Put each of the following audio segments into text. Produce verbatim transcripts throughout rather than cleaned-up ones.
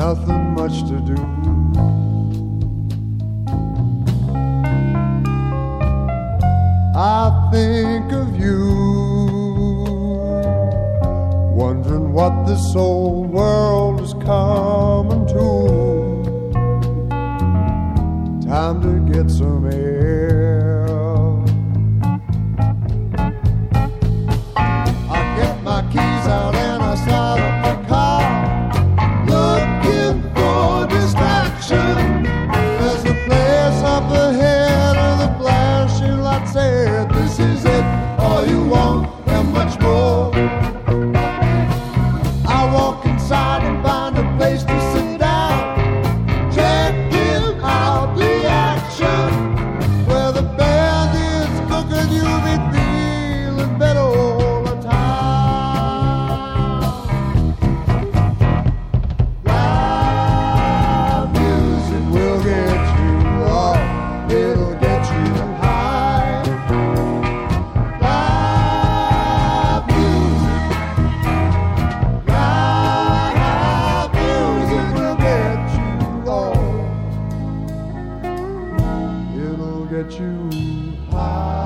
nothing much to do. I think of you, wondering what this old world is coming to. Time to get some air. I get my keys out and I start up the car, looking for distraction. There's a place up ahead of the flashing lights said, this is it, all you want and much more. I walk inside and find a place to sit down, checking out the action. Where the band is cooking, you'll be feeling better all the time. Live music will get you up, it'll get you high. Live music, live music will get you low, it'll get you high.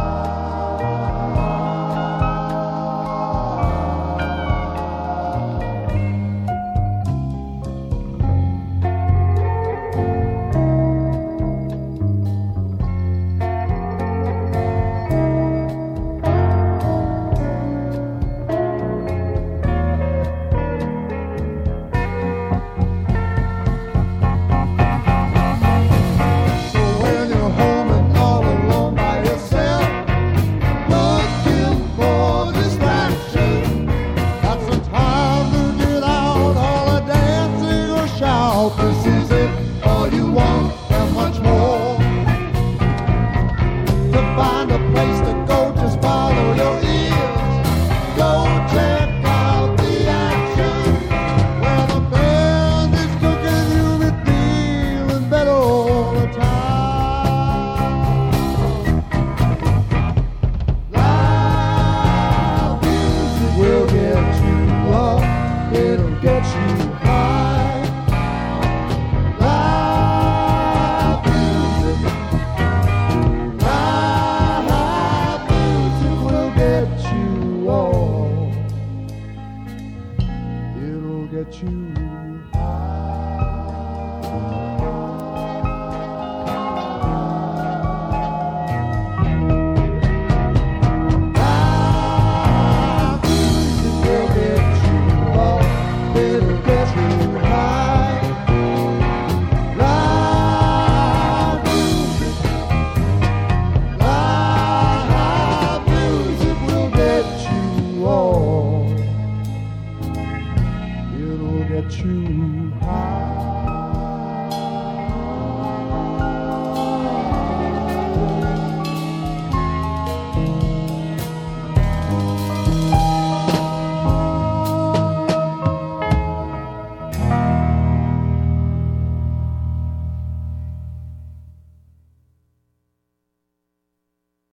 So when you're home and all alone by yourself, looking for distraction, that's the time to get out all the dancing or shout. This is it, all you want and much more. To find a place to go, just follow your ears. Go check out the action. Where the band is cooking, you'll be feeling better all the time. Live music will get you up, it'll get you high. Live music, live music will get you all, it'll get you high. Live music will get you up, it'll get you high. Live music, live music will get you all, it'll get you high.